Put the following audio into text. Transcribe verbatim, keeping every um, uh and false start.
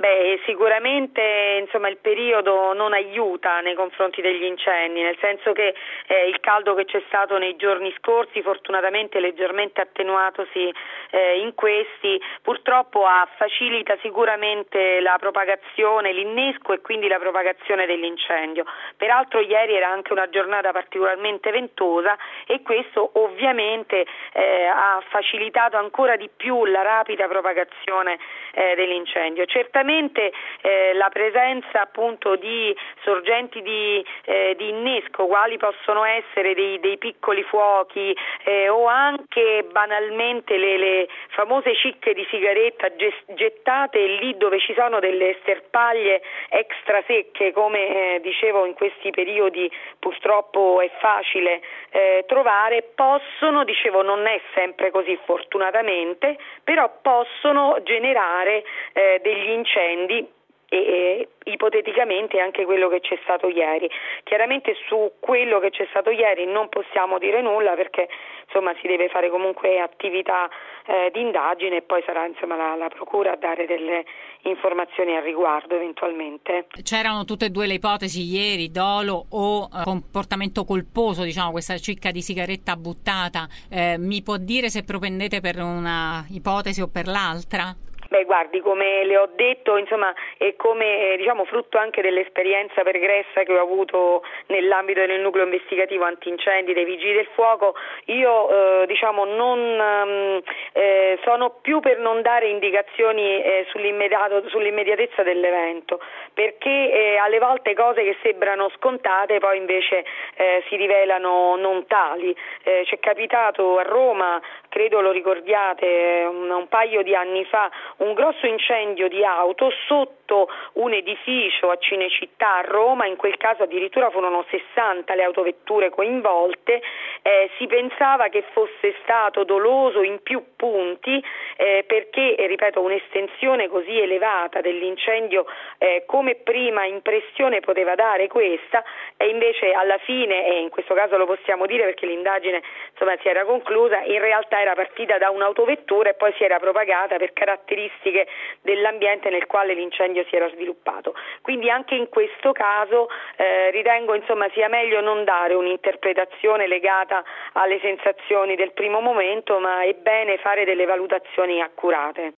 Beh, sicuramente insomma il periodo non aiuta nei confronti degli incendi, nel senso che eh, il caldo che c'è stato nei giorni scorsi, fortunatamente leggermente attenuatosi eh, in questi, purtroppo ha, facilita sicuramente la propagazione, l'innesco e quindi la propagazione dell'incendio. Peraltro ieri era anche una giornata particolarmente ventosa e questo ovviamente eh, ha facilitato ancora di più la rapida propagazione eh, dell'incendio. Certamente Eh, la presenza appunto di sorgenti di, eh, di innesco, quali possono essere dei, dei piccoli fuochi eh, o anche banalmente le, le famose cicche di sigaretta gettate lì dove ci sono delle sterpaglie extra secche, come eh, dicevo in questi periodi purtroppo è facile eh, trovare, possono, dicevo non è sempre così fortunatamente, però possono generare eh, degli incendi e, e ipoteticamente anche quello che c'è stato ieri. Chiaramente su quello che c'è stato ieri non possiamo dire nulla perché insomma si deve fare comunque attività eh, di indagine e poi sarà insomma la, la procura a dare delle informazioni al riguardo eventualmente. C'erano tutte e due le ipotesi ieri, dolo o eh, comportamento colposo, diciamo questa cicca di sigaretta buttata. Eh, mi può dire se propendete per una ipotesi o per l'altra? Beh, guardi, come le ho detto, insomma, è come eh, diciamo frutto anche dell'esperienza pregressa che ho avuto nell'ambito del nucleo investigativo antincendi dei Vigili del Fuoco, io eh, diciamo non um, eh, sono più per non dare indicazioni eh, sull'immediato, sull'immediatezza dell'evento, perché eh, alle volte cose che sembrano scontate poi invece eh, si rivelano non tali. Eh, ci è capitato a Roma, credo lo ricordiate, un, un paio di anni fa, un grosso incendio di auto sotto un edificio a Cinecittà a Roma, in quel caso addirittura furono sessanta le autovetture coinvolte, eh, si pensava che fosse stato doloso in più punti eh, perché, eh, ripeto, un'estensione così elevata dell'incendio eh, come prima impressione poteva dare questa e invece alla fine, e in questo caso lo possiamo dire perché l'indagine insomma si era conclusa, in realtà era partita da un'autovettura e poi si era propagata per caratteristiche dell'ambiente nel quale l'incendio si era sviluppato. Quindi anche in questo caso eh, ritengo insomma sia meglio non dare un'interpretazione legata alle sensazioni del primo momento, ma è bene fare delle valutazioni accurate.